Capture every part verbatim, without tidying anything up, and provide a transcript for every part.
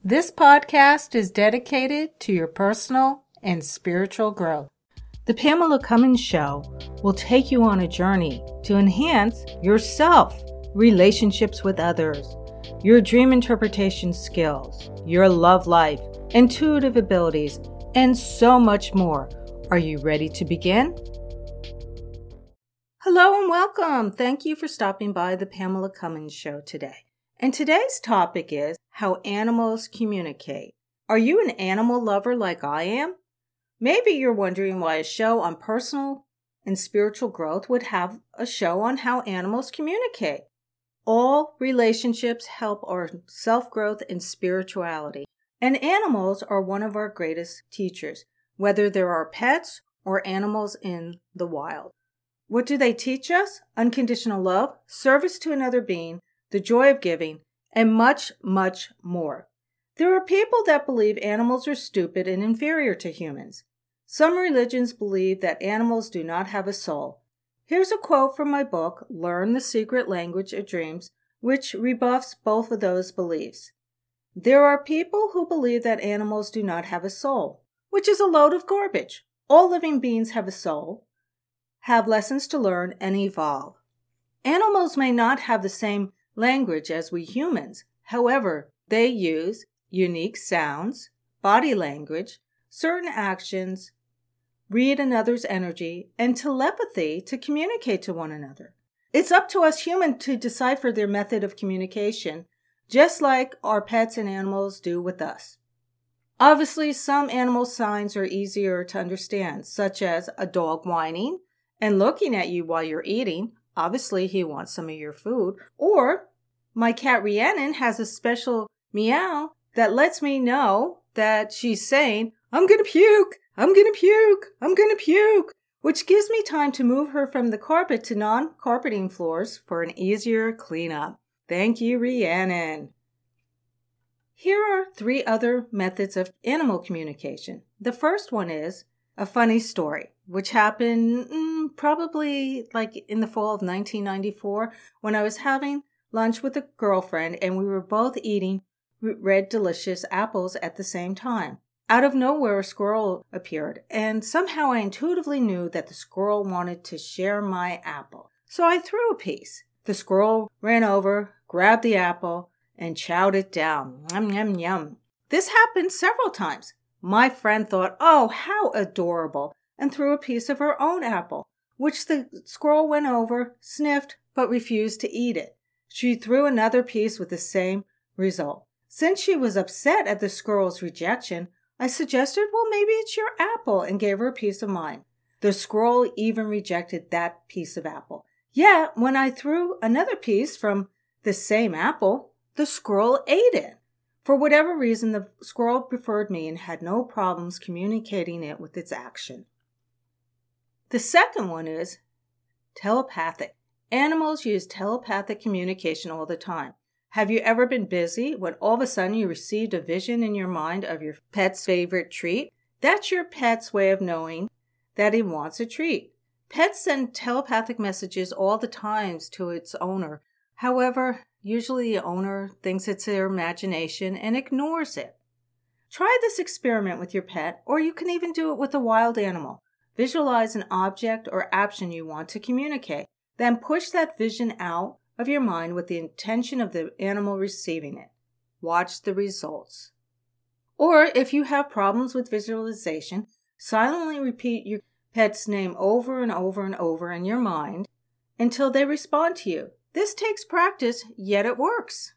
This podcast is dedicated to your personal and spiritual growth. The Pamela Cummins Show will take you on a journey to enhance yourself, relationships with others, your dream interpretation skills, your love life, intuitive abilities, and so much more. Are you ready to begin? Hello and welcome. Thank you for stopping by the Pamela Cummins Show today. And today's topic is how animals communicate. Are you an animal lover like I am? Maybe you're wondering why a show on personal and spiritual growth would have a show on how animals communicate. All relationships help our self-growth and spirituality, and animals are one of our greatest teachers, whether they're our pets or animals in the wild. What do they teach us? Unconditional love, service to another being, the joy of giving, and much, much more. There are people that believe animals are stupid and inferior to humans. Some religions believe that animals do not have a soul. Here's a quote from my book, Learn the Secret Language of Dreams, which rebuffs both of those beliefs. There are people who believe that animals do not have a soul, which is a load of garbage. All living beings have a soul, have lessons to learn, and evolve. Animals may not have the same language as we humans. However, they use unique sounds, body language, certain actions, read another's energy, and telepathy to communicate to one another. It's up to us humans to decipher their method of communication, just like our pets and animals do with us. Obviously, some animal signs are easier to understand, such as a dog whining and looking at you while you're eating. Obviously, he wants some of your food. Or my cat Rhiannon has a special meow that lets me know that she's saying, I'm going to puke, I'm going to puke, I'm going to puke, which gives me time to move her from the carpet to non-carpeting floors for an easier cleanup. Thank you, Rhiannon. Here are three other methods of animal communication. The first one is a funny story, which happened mm, probably like in the fall of nineteen ninety-four when I was having lunch with a girlfriend and we were both eating red delicious apples at the same time. Out of nowhere, a squirrel appeared, and somehow I intuitively knew that the squirrel wanted to share my apple. So I threw a piece. The squirrel ran over, grabbed the apple, and chowed it down. Yum, yum, yum. This happened several times. My friend thought, oh, how adorable, and threw a piece of her own apple, which the squirrel went over, sniffed, but refused to eat it. She threw another piece with the same result. Since she was upset at the squirrel's rejection, I suggested, well, maybe it's your apple, and gave her a piece of mine. The squirrel even rejected that piece of apple. Yet, when I threw another piece from the same apple, the squirrel ate it. For whatever reason, the squirrel preferred me and had no problems communicating it with its action. The second one is telepathic. Animals use telepathic communication all the time. Have you ever been busy when all of a sudden you received a vision in your mind of your pet's favorite treat? That's your pet's way of knowing that he wants a treat. Pets send telepathic messages all the time to its owner. However, usually the owner thinks it's their imagination and ignores it. Try this experiment with your pet, or you can even do it with a wild animal. Visualize an object or action you want to communicate. Then push that vision out of your mind with the intention of the animal receiving it. Watch the results. Or if you have problems with visualization, silently repeat your pet's name over and over and over in your mind until they respond to you. This takes practice, yet it works.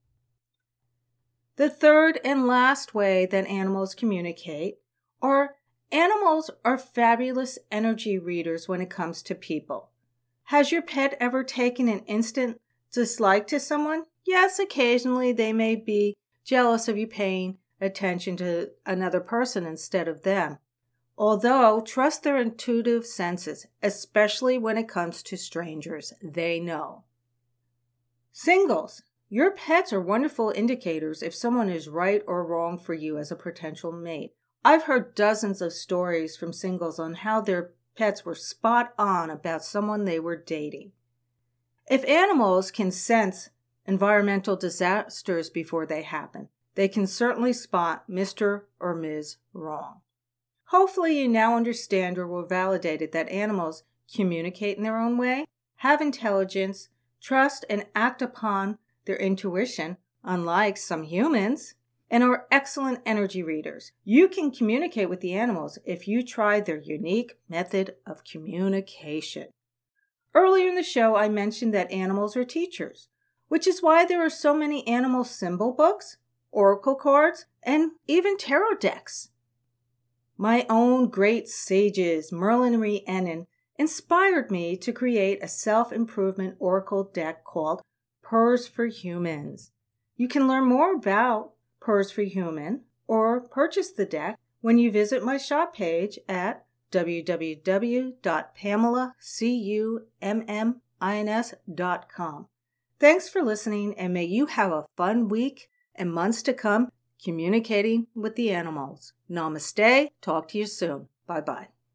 The third and last way that animals communicate are animals are fabulous energy readers when it comes to people. Has your pet ever taken an instant dislike to someone? Yes, occasionally they may be jealous of you paying attention to another person instead of them. Although, trust their intuitive senses, especially when it comes to strangers. They know. Singles. Your pets are wonderful indicators if someone is right or wrong for you as a potential mate. I've heard dozens of stories from singles on how their pets were spot on about someone they were dating. If animals can sense environmental disasters before they happen, they can certainly spot Mister or Miz Wrong. Hopefully you now understand or were validated that animals communicate in their own way, have intelligence, trust and act upon their intuition, unlike some humans, and are excellent energy readers. You can communicate with the animals if you try their unique method of communication. Earlier in the show, I mentioned that animals are teachers, which is why there are so many animal symbol books, oracle cards, and even tarot decks. My own great sages, Merlin and Rhiannon, inspired me to create a self-improvement oracle deck called Purrs for Humans. You can learn more about Purrs for Human or purchase the deck when you visit my shop page at w w w dot pamela cummins dot com. Thanks for listening, and may you have a fun week and months to come communicating with the animals. Namaste. Talk to you soon. Bye-bye.